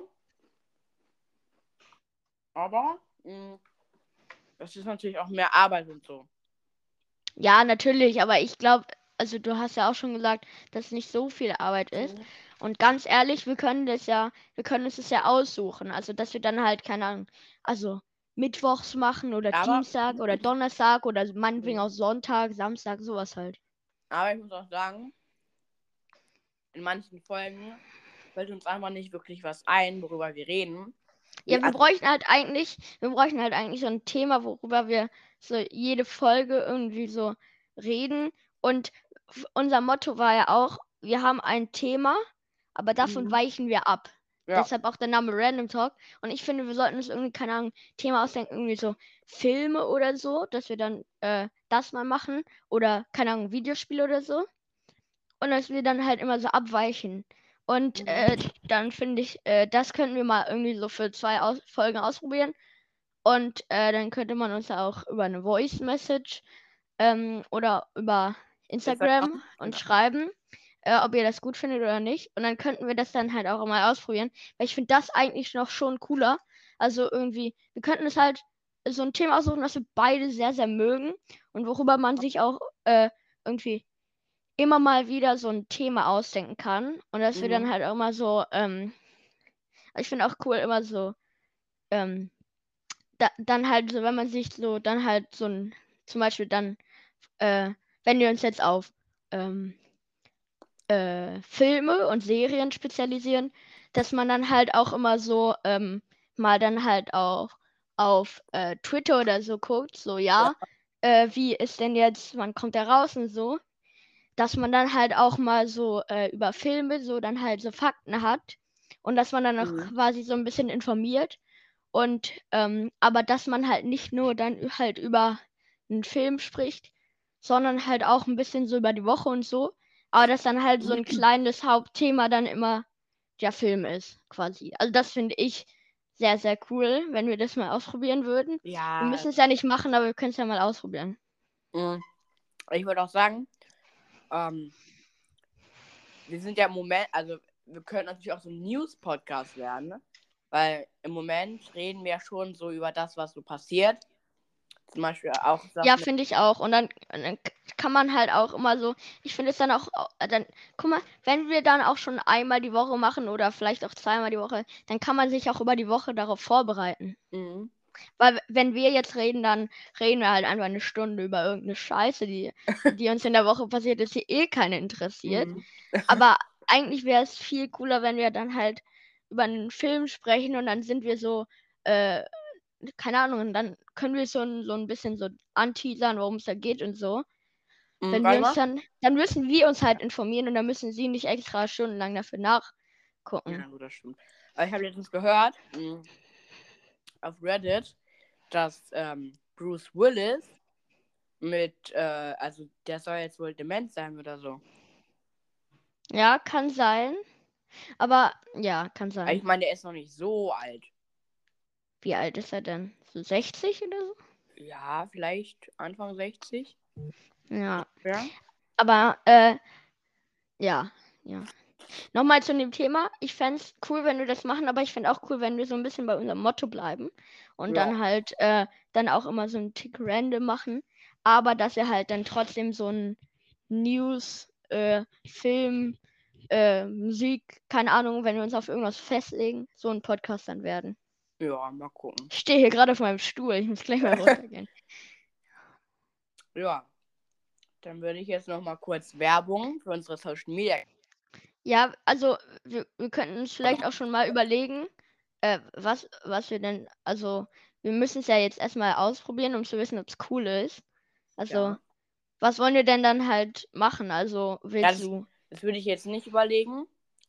Aber mm, das ist natürlich auch mehr Arbeit und so. Ja, natürlich, aber ich glaube, also du hast ja auch schon gesagt, dass es nicht so viel Arbeit ist. Mhm. Und ganz ehrlich, wir können das ja, wir können uns das ja aussuchen. Also, dass wir dann halt, keine Ahnung, also Mittwochs machen oder Aber, Dienstag oder Donnerstag oder meinetwegen Mhm. auch Sonntag, Samstag, sowas halt. aber ich muss auch sagen, in manchen Folgen fällt uns einfach nicht wirklich was ein, worüber wir reden. Ja, Wie, wir also, bräuchten halt eigentlich, wir bräuchten halt eigentlich so ein Thema, worüber wir so jede Folge irgendwie so reden. Und f- unser Motto war ja auch, wir haben ein Thema, aber davon Mhm. weichen wir ab. ja. Deshalb auch der Name Random Talk. Und ich finde, wir sollten uns irgendwie, keine Ahnung, Thema ausdenken, irgendwie so Filme oder so, dass wir dann äh, das mal machen. Oder, keine Ahnung, Videospiele oder so. Und dass wir dann halt immer so abweichen. Und Mhm. äh, dann finde ich, äh, das könnten wir mal irgendwie so für zwei aus Folgen ausprobieren. Und äh, dann könnte man uns auch über eine Voice Message ähm, oder über Instagram. Instagram und Genau. schreiben, äh, ob ihr das gut findet oder nicht. Und dann könnten wir das dann halt auch mal ausprobieren. Weil ich finde das eigentlich noch schon cooler. Also irgendwie, wir könnten es halt so ein Thema aussuchen, was wir beide sehr, sehr mögen und worüber man sich auch äh, irgendwie immer mal wieder so ein Thema ausdenken kann. Und dass wir dann Mhm. halt auch mal so, ähm, ich finde auch cool, immer so, ähm, da, dann halt so, wenn man sich so, dann halt so ein, zum Beispiel dann, äh, wenn wir uns jetzt auf ähm, äh, Filme und Serien spezialisieren, dass man dann halt auch immer so ähm, mal dann halt auch auf äh, Twitter oder so guckt, so Ja. ja, äh, wie ist denn jetzt, wann kommt der raus und so, dass man dann halt auch mal so äh, über Filme so dann halt so Fakten hat und dass man dann auch Mhm. quasi so ein bisschen informiert und ähm, aber dass man halt nicht nur dann halt über einen Film spricht, sondern halt auch ein bisschen so über die Woche und so, aber dass dann halt so ein kleines Hauptthema dann immer der Film ist, quasi. Also das finde ich sehr, sehr cool, wenn wir das mal ausprobieren würden. Wir Ja. müssen es ja nicht machen, aber wir können es ja mal ausprobieren. Mhm. Ich würde auch sagen, ähm, wir sind ja im Moment, also wir können natürlich auch so ein News-Podcast werden, ne? Weil im Moment reden wir ja schon so über das, was so passiert. Zum Beispiel auch das Ja, mit. finde ich auch. Und dann, und dann k- kann man halt auch immer so, ich finde es dann auch, au- äh, dann, guck mal, wenn wir dann auch schon einmal die Woche machen oder vielleicht auch zweimal die Woche, dann kann man sich auch über die Woche darauf vorbereiten. Mhm. Weil w- wenn wir jetzt reden, dann reden wir halt einfach eine Stunde über irgendeine Scheiße, die, die uns in der Woche passiert ist, die eh keine interessiert. Mhm. Aber eigentlich wäre es viel cooler, wenn wir dann halt über einen Film sprechen und dann sind wir so, äh, keine Ahnung, und dann können wir so, ein- so ein bisschen so anteasern, worum es da geht und so. Mhm. Wenn wir Warte uns mal. dann, dann müssen wir uns halt informieren und dann müssen sie nicht extra stundenlang dafür Ja, nachgucken. gut, das stimmt. Aber ich habe letztens gehört, mh, auf Reddit, dass ähm, Bruce Willis mit, äh, also der soll jetzt wohl dement sein oder so. Ja, kann sein. Aber ja, kann Aber ich sein. meine, der ist noch nicht so alt. Wie alt ist er denn? So sechzig oder so? Ja, vielleicht Anfang sechzig. Ja. Ja. Aber, äh, ja, ja. Nochmal zu dem Thema. Ich fände es cool, wenn wir das machen, aber ich fände auch cool, wenn wir so ein bisschen bei unserem Motto bleiben und Ja. dann halt äh, dann auch immer so einen Tick random machen, aber dass wir halt dann trotzdem so ein News, äh, Film, äh, Musik, keine Ahnung, wenn wir uns auf irgendwas festlegen, so ein Podcast dann werden. Ja, mal gucken. Ich stehe hier gerade auf meinem Stuhl, ich muss gleich mal runtergehen. Ja. Dann würde ich jetzt noch mal kurz Werbung für unsere Social Media. Ja, also wir, wir könnten uns vielleicht auch schon mal überlegen, äh, was, was wir denn, also wir müssen es ja jetzt erstmal ausprobieren, um zu wissen, ob es cool ist. Also, Ja. was wollen wir denn dann halt machen? Also, Ja, willst das, du. das würde ich jetzt nicht überlegen.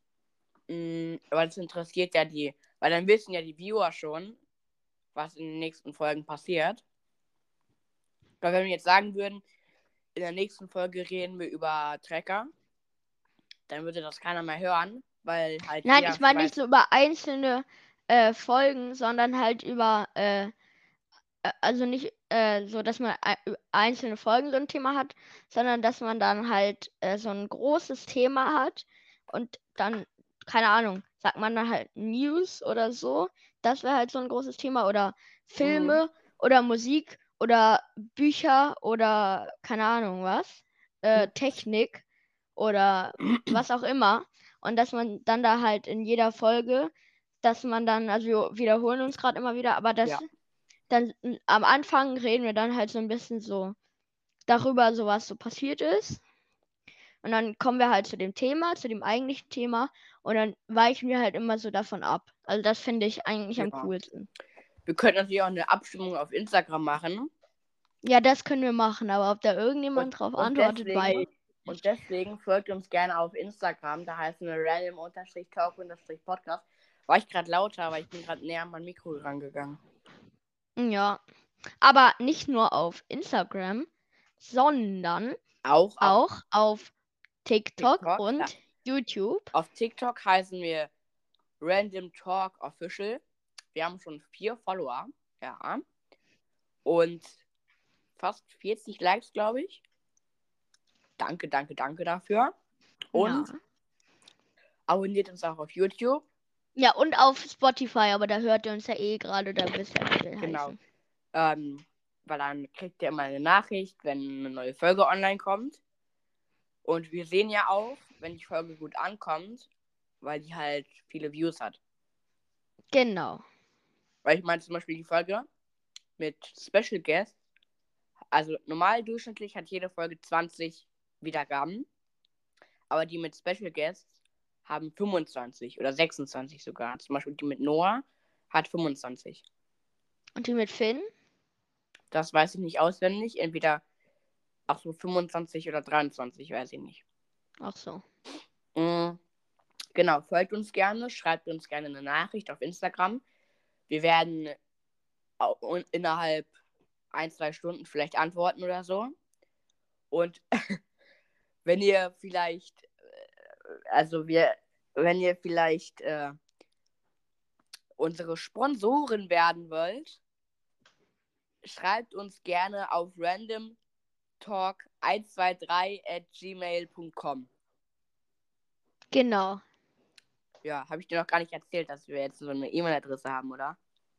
Mm, aber das interessiert ja die, weil dann wissen ja die Viewer schon, was in den nächsten Folgen passiert. Weil wenn wir jetzt sagen würden, in der nächsten Folge reden wir über Trecker, dann würde das keiner mehr hören, weil halt Nein, jeder ich schon meine nicht weiß, so über einzelne äh, Folgen, sondern halt über, äh, äh, also nicht äh, so, dass man ei- ü- einzelne Folgen so ein Thema hat, sondern dass man dann halt äh, so ein großes Thema hat und dann, keine Ahnung, sagt man dann halt News oder so. Das wäre halt so ein großes Thema oder mhm. Filme oder Musik oder Bücher oder keine Ahnung was, äh, Technik oder was auch immer. Und dass man dann da halt in jeder Folge, dass man dann, also wir wiederholen uns gerade immer wieder, aber Ja, dass dann n- am Anfang reden wir dann halt so ein bisschen so darüber, so was so passiert ist. Und dann kommen wir halt zu dem Thema, zu dem eigentlichen Thema. Und dann weichen wir halt immer so davon ab. Also das finde ich eigentlich am ja. coolsten. Wir könnten natürlich auch eine Abstimmung auf Instagram machen. Ja, das können wir machen, aber ob da Und, irgendjemand drauf und antwortet, weiß deswegen, ich und nicht. deswegen folgt uns gerne auf Instagram. Da heißen wir random-talk-podcast. War ich gerade lauter, aber ich bin gerade näher an mein Mikro rangegangen. Ja, aber nicht nur auf Instagram, sondern Auch auf auch auf TikTok TikTok. Da, und YouTube. auf TikTok heißen wir Random Talk Official. Wir haben schon vier Follower. Ja. Und fast vierzig Likes, glaube ich. Danke, danke, danke dafür. Und Ja. abonniert uns auch auf YouTube. Ja, und auf Spotify, aber da hört ihr uns ja eh gerade, da wisst ihr, wie wir Genau. heißen. Ähm, weil dann kriegt ihr immer eine Nachricht, wenn eine neue Folge online kommt. Und wir sehen ja auch, wenn die Folge gut ankommt, weil die halt viele Views hat. Genau. Weil ich meine zum Beispiel die Folge mit Special Guest. Also normal durchschnittlich hat jede Folge zwanzig Wiedergaben. Aber die mit Special Guests haben fünfundzwanzig oder sechsundzwanzig sogar. Zum Beispiel die mit Noah hat fünfundzwanzig. Und die mit Finn? Das weiß ich nicht auswendig. Entweder auch so fünfundzwanzig oder dreiundzwanzig, weiß ich nicht. Ach so. Mhm. Genau, folgt uns gerne, schreibt uns gerne eine Nachricht auf Instagram. Wir werden au- innerhalb ein, zwei Stunden vielleicht antworten oder so. Und wenn ihr vielleicht, äh, also wir, wenn ihr vielleicht äh, unsere Sponsoren werden wollt, schreibt uns gerne auf randomtalk eins zwei drei at gmail punkt com. Genau. Ja, habe ich dir noch gar nicht erzählt, dass wir jetzt so eine E-Mail-Adresse haben, oder?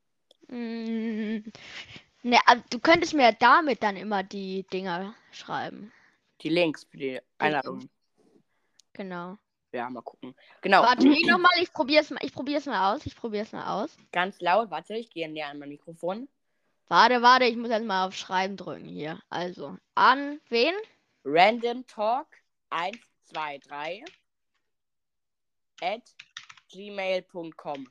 Mm, ne, also du könntest mir ja damit dann immer die Dinger schreiben. Die Links für die Die Links. Einladungen. Genau. Ja, mal gucken. Genau. Warte, eh nochmal, ich probier's mal, ich probier's mal aus. Ich probier's mal aus. Ganz laut, warte, ich gehe näher an mein Mikrofon. Warte, warte, ich muss jetzt mal auf Schreiben drücken hier. Also, an wen? randomtalk eins zwei drei at gmail punkt com.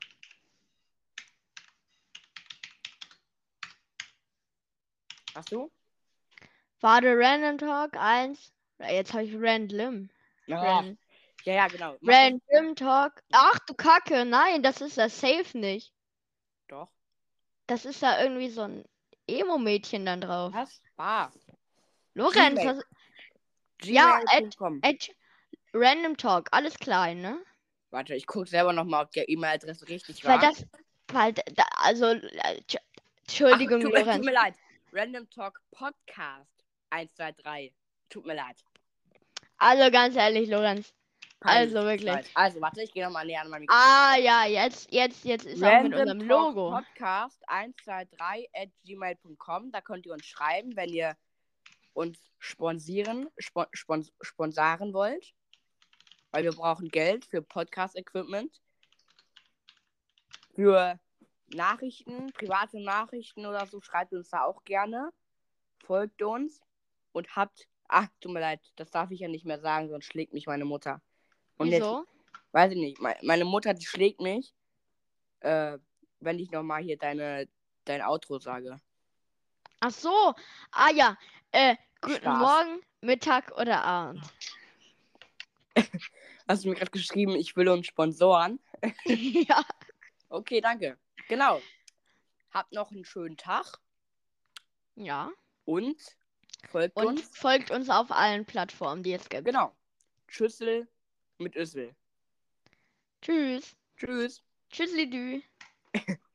Hast du? Warte, Random Talk eins. Jetzt habe ich Random. Oh, Ran ja, ja, genau. Mach das. Random Talk. Ach du Kacke, nein, das ist das Safe nicht. Doch. Das ist da irgendwie so ein Emo-Mädchen dann drauf. Was? Ah. Lorenz, Gmail. das, ja, gmail at, punkt com. at Random Talk, alles klein, ne? Warte, ich gucke selber nochmal, ob die E-Mail-Adresse richtig Weil war. das, weil, da, also, äh, Tsch- Ach, Entschuldigung, tut, mir- tut Lorenz. mir leid. Random Talk Podcast eins zwei drei. Tut mir leid. Also ganz ehrlich, Lorenz. Peinlich. Also Ich wirklich. weiß. Also, warte, ich gehe nochmal näher an mein Mikrofon. Ah ja, jetzt, jetzt, jetzt ist auch mit Random unserem Talk Logo. Podcast eins zwei drei at gmail punkt com. Da könnt ihr uns schreiben, wenn ihr uns sponsieren, spon spon sponsaren wollt. Weil wir brauchen Geld für Podcast-Equipment. Für Nachrichten, private Nachrichten oder so, schreibt uns da auch gerne. Folgt uns und habt. Ach, tut mir leid, das darf ich ja nicht mehr sagen, sonst schlägt mich meine Mutter. Und Wieso? jetzt, weiß ich nicht, me- meine Mutter, die schlägt mich, äh, wenn ich nochmal hier deine, dein Outro sage. Ach so. Ah ja. Äh, guten Spaß. Morgen, Mittag oder Abend. Hast du mir gerade geschrieben, ich will uns sponsoren? Ja. Okay, danke. Genau. Habt noch einen schönen Tag Ja. und folgt Und uns. folgt uns auf allen Plattformen, die es gibt. Genau. Tschüssel mit Üssel. Tschüss. Tschüss. Tschüssli.